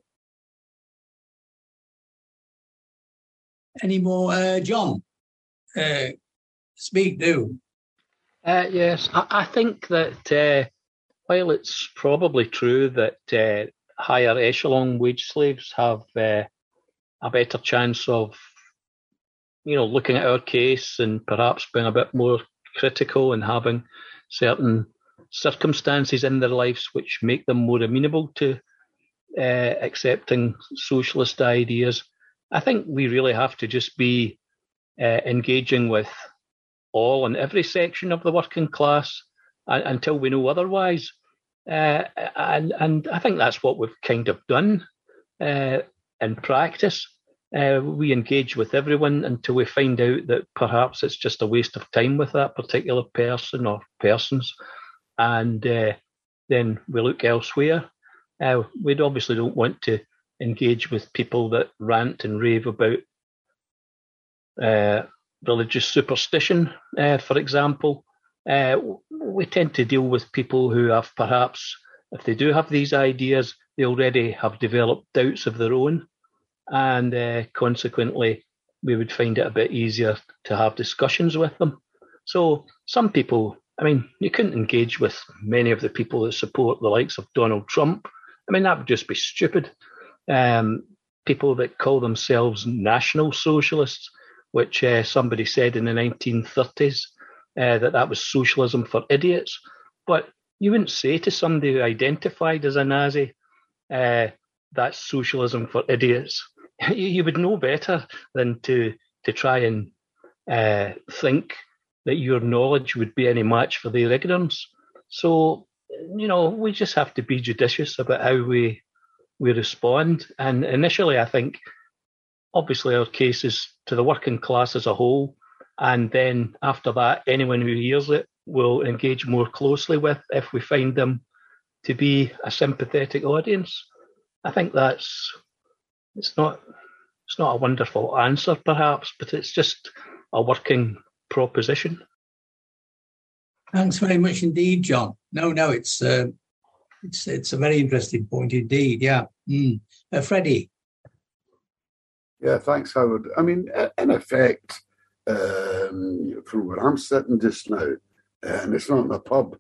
Any more, John? Speak, do. Yes, I think that while it's probably true that higher echelon wage slaves have a better chance of, looking at our case and perhaps being a bit more critical and having certain circumstances in their lives which make them more amenable to accepting socialist ideas. I think we really have to just be engaging with all and every section of the working class until we know otherwise. And I think that's what we've kind of done in practice. We engage with everyone until we find out that perhaps it's just a waste of time with that particular person or persons. And then we look elsewhere. We obviously don't want to engage with people that rant and rave about religious superstition, for example. We tend to deal with people who have perhaps, if they do have these ideas, they already have developed doubts of their own. And consequently, we would find it a bit easier to have discussions with them. So some people, you couldn't engage with many of the people that support the likes of Donald Trump. That would just be stupid. People that call themselves national socialists, which somebody said in the 1930s, that was socialism for idiots. But you wouldn't say to somebody who identified as a Nazi, that's socialism for idiots. You would know better than to try and think that your knowledge would be any match for their ignorance. So, we just have to be judicious about how we respond. And initially, I think, obviously, our case is to the working class as a whole. And then after that, anyone who hears it will engage more closely with if we find them to be a sympathetic audience. I think it's not a wonderful answer, perhaps, but it's just a working proposition. Thanks very much indeed, John. No, it's a very interesting point indeed. Yeah, Freddie. Yeah, thanks, Howard. In effect, from where I'm sitting just now, and it's not in a pub,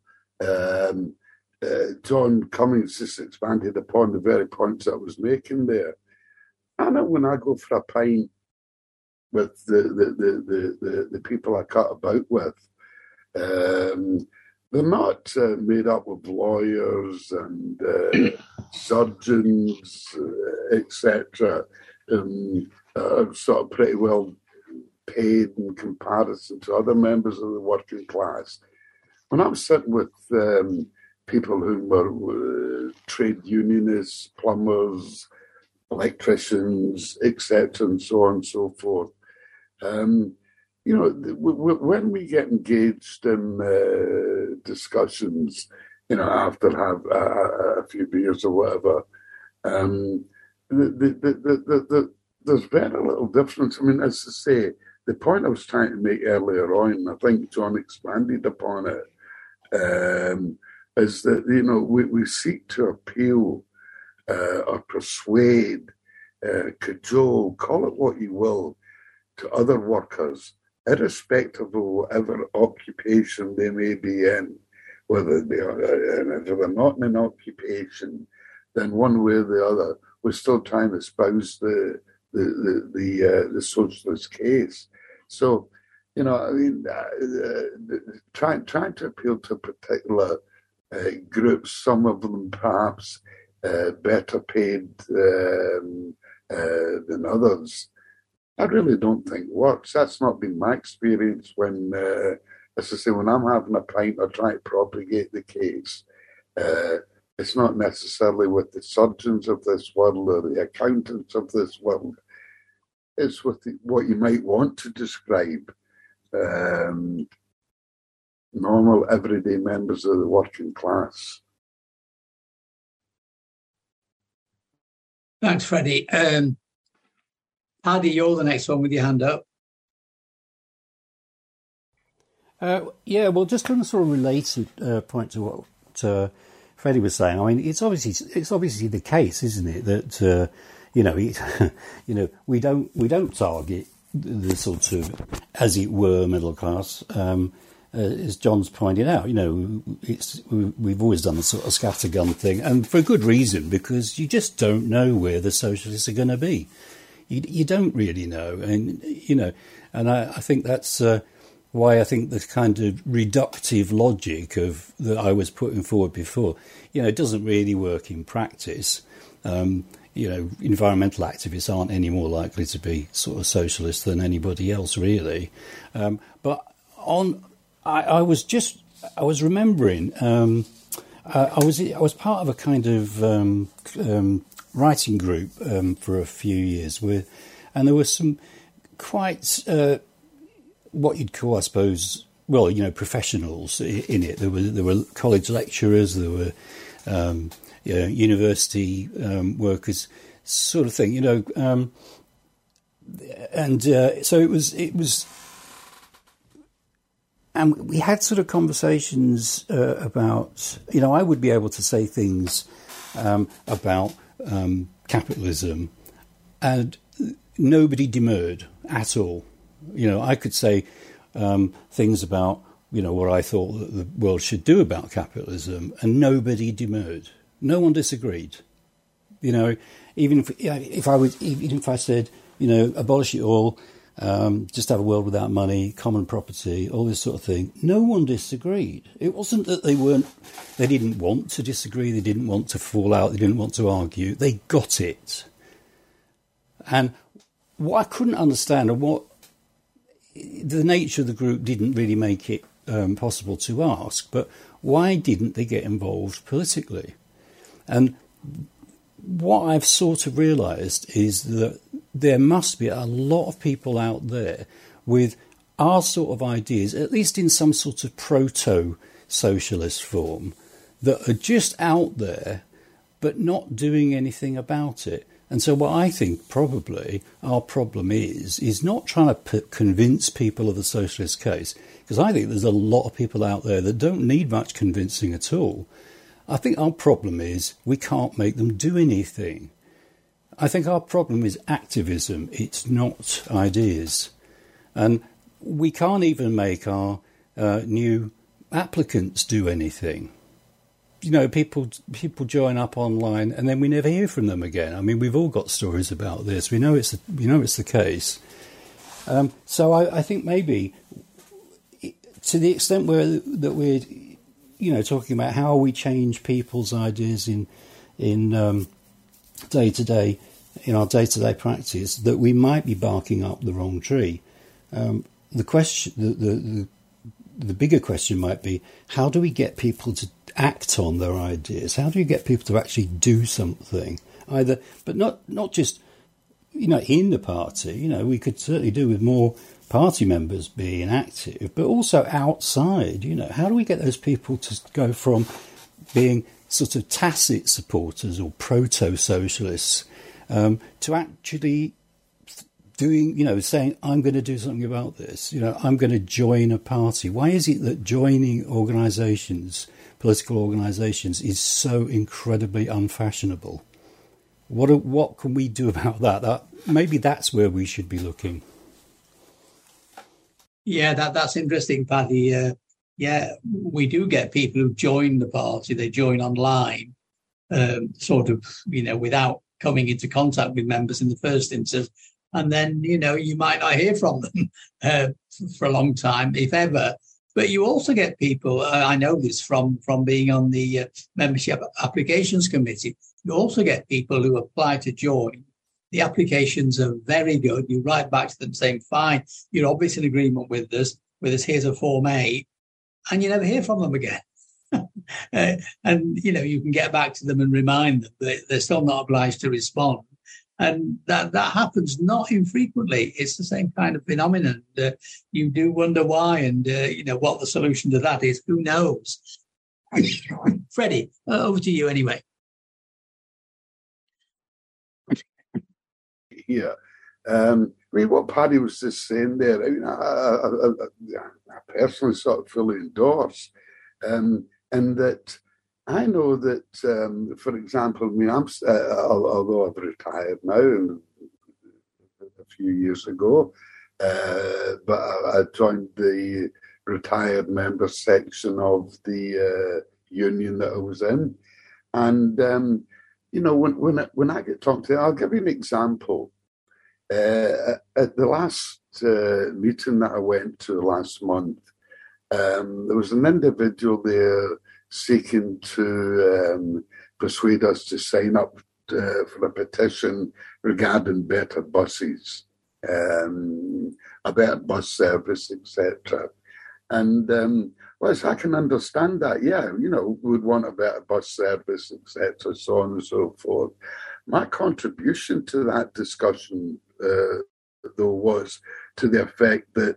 John Cummings just expanded upon the very points I was making there. I know when I go for a pint with the people I cut about with, they're not made up of lawyers and surgeons, etc. Are sort of pretty well paid in comparison to other members of the working class. When I'm sitting with people who were trade unionists, plumbers, electricians, etc., and so on and so forth, when we get engaged in discussions, after have a few beers or whatever, there's very little difference. As I say, the point I was trying to make earlier on, I think John expanded upon it, is that, we seek to appeal or persuade, cajole, call it what you will, to other workers, irrespective of whatever occupation they may be in, whether they are, and if they're not in an occupation, then one way or the other, we're still trying to espouse the socialist case. So, trying to appeal to particular groups, some of them perhaps better paid than others, I really don't think works. That's not been my experience when, as I say, when I'm having a pint or trying to propagate the case. It's not necessarily with the surgeons of this world or the accountants of this world. It's with what you might want to describe normal, everyday members of the working class. Thanks, Freddie. Paddy, you're the next one with your hand up. Well, just on a sort of related point to what Freddie was saying. It's obviously the case, isn't it, that we don't target the sort of, as it were, middle class. As John's pointed out, we've always done the sort of scattergun thing, and for a good reason, because you just don't know where the socialists are going to be. you don't really know, and and I think that's why I think the kind of reductive logic of that I was putting forward before, it doesn't really work in practice. Environmental activists aren't any more likely to be sort of socialists than anybody else, really. But I was remembering. I was part of a kind of writing group for a few years, and there were some quite what you'd call, I suppose, professionals in it. There were college lecturers, there were university workers, sort of thing, so it was. And we had sort of conversations about, I would be able to say things about capitalism, and nobody demurred at all. I could say things about, what I thought that the world should do about capitalism, and nobody demurred. No one disagreed. Even if I said, abolish it all. Just have a world without money, common property, all this sort of thing. No one disagreed. It wasn't that they didn't want to disagree, they didn't want to fall out, they didn't want to argue. They got it. And what I couldn't understand, and what the nature of the group didn't really make it possible to ask, but why didn't they get involved politically? And what I've sort of realised is that there must be a lot of people out there with our sort of ideas, at least in some sort of proto-socialist form, that are just out there but not doing anything about it. And so what I think probably our problem is not trying to convince people of the socialist case, because I think there's a lot of people out there that don't need much convincing at all. I think our problem is we can't make them do anything. I think our problem is activism. It's not ideas. And we can't even make our new applicants do anything. People join up online and then we never hear from them again. I mean, we've all got stories about this. We know it's the case. So I think maybe to the extent that we're talking about how we change people's ideas in day-to-day, in our day-to-day practice, that we might be barking up the wrong tree. The question, the bigger question might be, how do we get people to act on their ideas? How do you get people to actually do something? But not just, in the party. We could certainly do with more party members being active, but also outside. How do we get those people to go from being sort of tacit supporters or proto-socialists to actually doing, saying, I'm going to do something about this. I'm going to join a party. Why is it that joining organisations, political organisations, is so incredibly unfashionable? What can we do about that? Maybe that's where we should be looking. Yeah, that's interesting, Paddy. We do get people who join the party. They join online, without coming into contact with members in the first instance. And then, you might not hear from them for a long time, if ever. But you also get people, I know this from being on the Membership Applications Committee, you also get people who apply to join. The applications are very good. You write back to them saying, fine, you're obviously in agreement with us, here's a Form A, and you never hear from them again. And, you can get back to them and remind them that they're still not obliged to respond. And that happens not infrequently. It's the same kind of phenomenon. You do wonder why, and, what the solution to that is. Who knows? Freddie, over to you anyway. Yeah. What Paddy was just saying there, I personally sort of fully endorse. And that I know that, for example, although I've retired now a few years ago, but I joined the retired member section of the union that I was in. And, when I get talked to, I'll give you an example. At the last meeting that I went to last month, there was an individual there seeking to persuade us to sign up for a petition regarding better buses, a better bus service, etc. And well, I can understand that. Yeah, we would want a better bus service, etc., so on and so forth. My contribution to that discussion, though, was to the effect that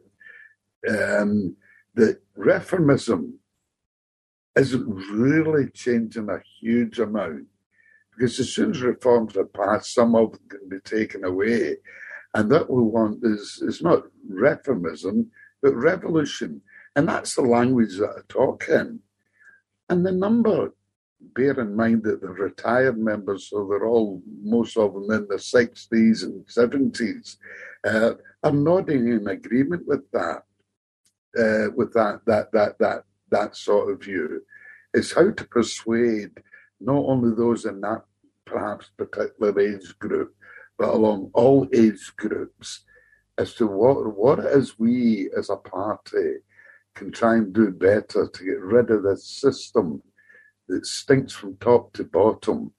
that reformism isn't really changing a huge amount, because as soon as reforms are passed, some of them can be taken away. And what we want is not reformism, but revolution. And that's the language that I talk in. And the number, bear in mind that the retired members, so they're all, most of them in their 60s and 70s, are nodding in agreement with that, that sort of view. It's how to persuade not only those in that perhaps particular age group, but along all age groups, as to what it is we as a party can try and do better to get rid of this system that stinks from top to bottom,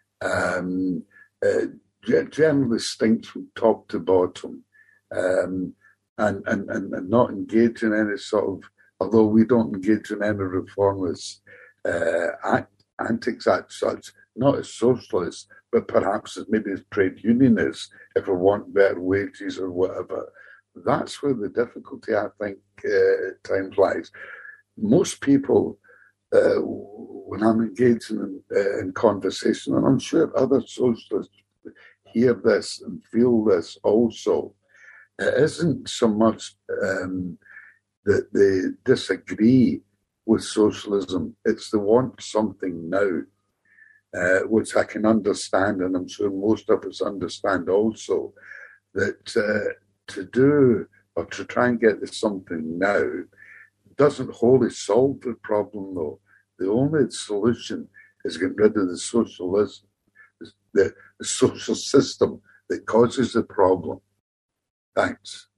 generally stinks from top to bottom, and not engage in any sort of, although we don't engage in any reformist antics as such, not as socialists, but perhaps as maybe as trade unionists, if we want better wages or whatever. That's where the difficulty, I think, at times lies. Most people, when I'm engaging in conversation, and I'm sure other socialists hear this and feel this also, it isn't so much that they disagree with socialism, it's they want something now, which I can understand, and I'm sure most of us understand also, that to do or to try and get something now doesn't wholly solve the problem, though. The only solution is getting rid of the socialism, the social system that causes the problem. Thanks.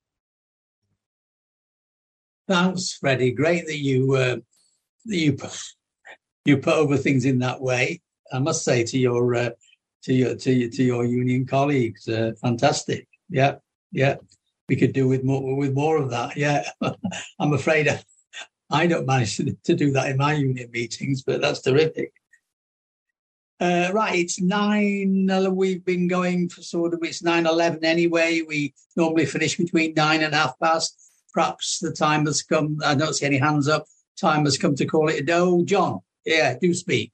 Thanks, Freddie. Great that you put over things in that way. I must say to your union colleagues, fantastic. Yeah. We could do with more of that. Yeah, I'm afraid I don't manage to do that in my union meetings, but that's terrific. Right, it's 9. We've been going for it's 9:11 anyway. We normally finish between 9 and past. Perhaps the time has come. I don't see any hands up. Time has come to call it a day. John, yeah, do speak.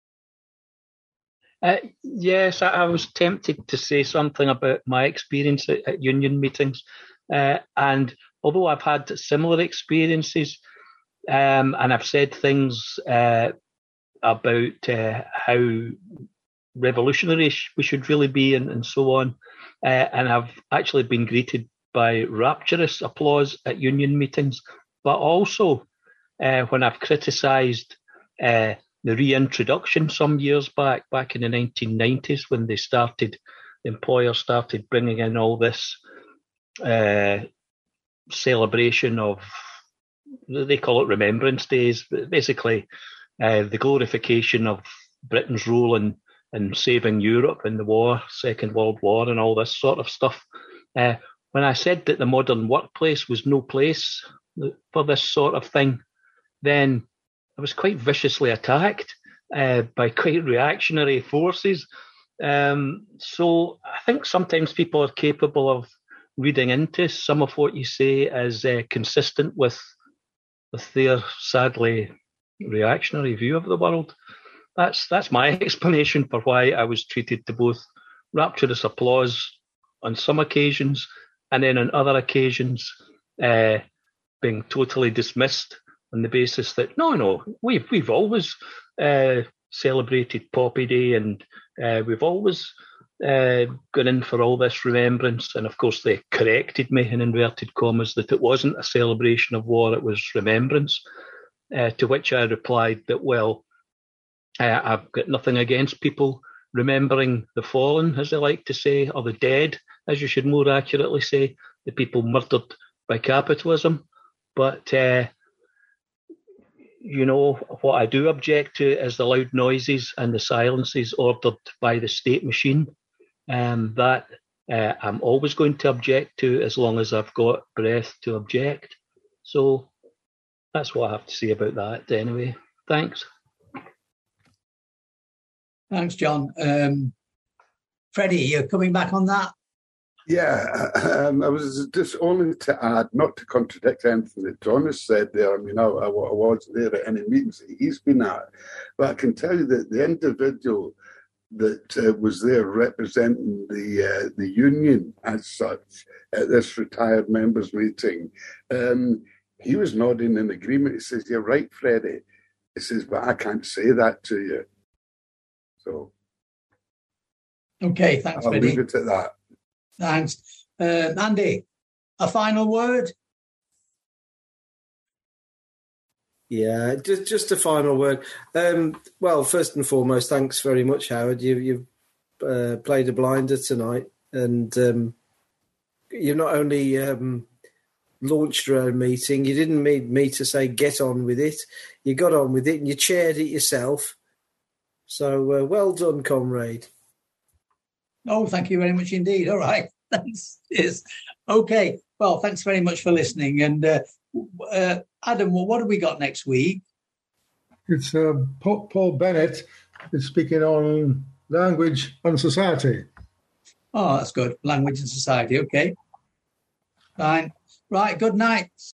Yes, I was tempted to say something about my experience at union meetings. And although I've had similar experiences, and I've said things about how revolutionary we should really be and so on, and I've actually been greeted by rapturous applause at union meetings, but also when I've criticised the reintroduction some years back in the 1990s, when the employer started bringing in all this celebration of, they call it Remembrance Days, but basically the glorification of Britain's role in saving Europe in the war, Second World War, and all this sort of stuff. When I said that the modern workplace was no place for this sort of thing, then I was quite viciously attacked by quite reactionary forces. So I think sometimes people are capable of reading into some of what you say as consistent with their sadly reactionary view of the world. That's my explanation for why I was treated to both rapturous applause on some occasions, and then on other occasions being totally dismissed on the basis that no, we've always celebrated Poppy Day, and we've always gone in for all this remembrance. And of course, they corrected me in inverted commas that it wasn't a celebration of war; it was remembrance. To which I replied that, well, I've got nothing against people remembering the fallen, as they like to say, or the dead, as you should more accurately say, the people murdered by capitalism. But, what I do object to is the loud noises and the silences ordered by the state machine. That I'm always going to object to as long as I've got breath to object. So that's what I have to say about that anyway. Thanks. Thanks, John. Freddie, you're coming back on that? Yeah, I was just only to add, not to contradict anything that John has said there. I mean, I wasn't there at any meetings that he's been at, but I can tell you that the individual that was there representing the union as such at this retired members meeting, he was nodding in agreement. He says, "You're right, Freddie." He says, "But I can't say that to you." So, okay, thanks, I'll Freddie. leave it at that. Thanks. Andy, a final word? Yeah, just a final word. Well, first and foremost, thanks very much, Howard. You've played a blinder tonight, and you not only launched your own meeting, you didn't need me to say get on with it. You got on with it, and you chaired it yourself. So well done, comrade. Oh, thank you very much indeed. All right. Thanks. Yes. Okay. Well, thanks very much for listening. And Adam, what have we got next week? It's Paul Bennett is speaking on language and society. Oh, that's good. Language and society. Okay. Fine. Right. Good night.